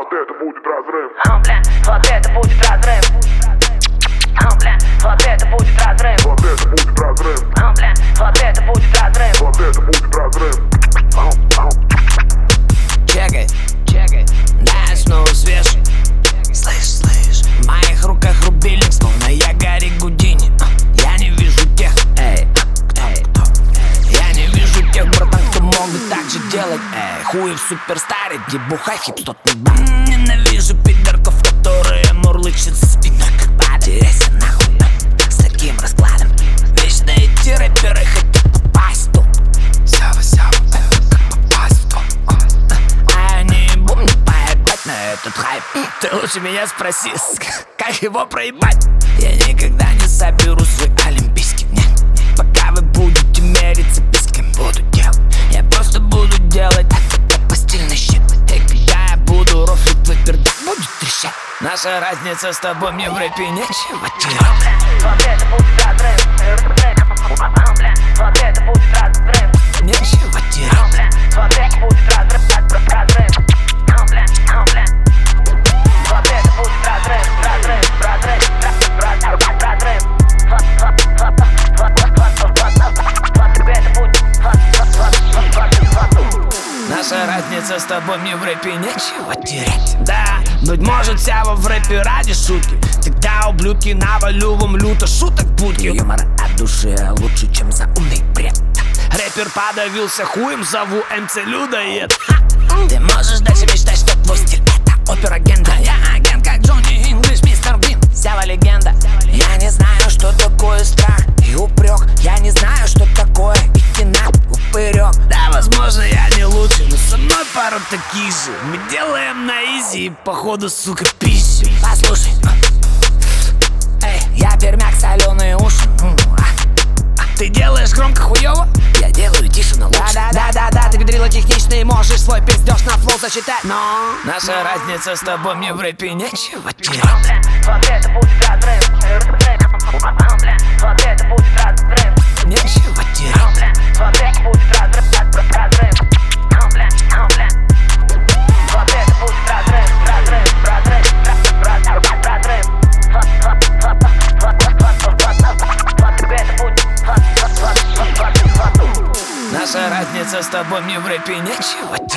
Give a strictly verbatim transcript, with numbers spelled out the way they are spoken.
Вот это будет разрыв. О, бля, вот это будет разрыв. О, бля, вот это будет разрыв. Вот это будет разрыв. О, бля, вот это будет разрыв. Вот это будет разрыв. Чекай, чекай, да, я снова свеж. Слышь, слышь, в моих руках рубильник, словно я Гарри Гудини. Я не вижу тех, эй, кто, кто? Я не вижу тех, братан, кто могут так же делать, эй. Хуй в суперстаре, где бухай хип-стоп не бан. Ненавижу пидорков, которые мурлычут за спиной, как падают. Теряйся нахуй, с таким раскладом. Вечно эти рэперы хотят попасть в топ. Сява, сява, как попасть в топ. А они бум, поебать на этот хайп. Ты лучше меня спроси, как его проебать. Я никогда не соберу свой олимпийский. Нет, пока вы будете мериться писками, буду делать. Я просто буду делать это постельный щит. И когда я буду рофлить, твой пердак будет трещать. Наша разница с тобой, мне в рэпе нечего терять. Вот это будет разрыв. О, бля, вот это будет разрыв. Нечего терять. О, бля, вот это будет разрыв. Разрыв. О, бля, о, бля. Вот это будет разрыв. Разрыв, разрыв, разрыв, разрыв. Вот, вот, вот, вот, вот, вот, вот, вот, это будет. Вот, вот, вот, вот, вот. Наша разница с тобой, мне в рэпе нечего терять. Да, быть может, Сява в рэпе ради шутки. Тогда, ублюдки, навалю вам люто шуток будки. Юмор от души лучше, чем заумный бред. Рэпер подавился хуем, зову эм цэ людоед. Ты можешь дальше мечтать, что твой стиль это опера-агента. Я агент, как Джонни Инглиш, мистер Бин, Сява легенда. Я не знаю, что такое страх и упрек. Я не знаю, что такое идти на упырек. Да, возможно, я не лучше, но со мной пару таких же. Мы делаем на изи и походу, сука, пищу. Послушай, эй, я пермяк, соленые уши. Ты делаешь громко хуёво? Я делаю тише, но лучше. Да-да-да-да, ты педрила техничный, можешь свой пиздёж на флоу зачитать. Но наша разница с тобой, мне в рэпе нечего терять. О, бля, вот это будет разрыв. О, бля, вот это будет разрыв. Нечего О, терять. бля, вот это будет разрыв. Разрыв. О, бля, о, бля. Вот это будет разрыв. Разрыв, разрыв, разрыв, разрыв. Вот, вот, вот, вот, вот, вот, вот, вот, это будет. Вот, вот, вот, вот, вот, вот. Наша разница с тобой, мне в рэпе нечего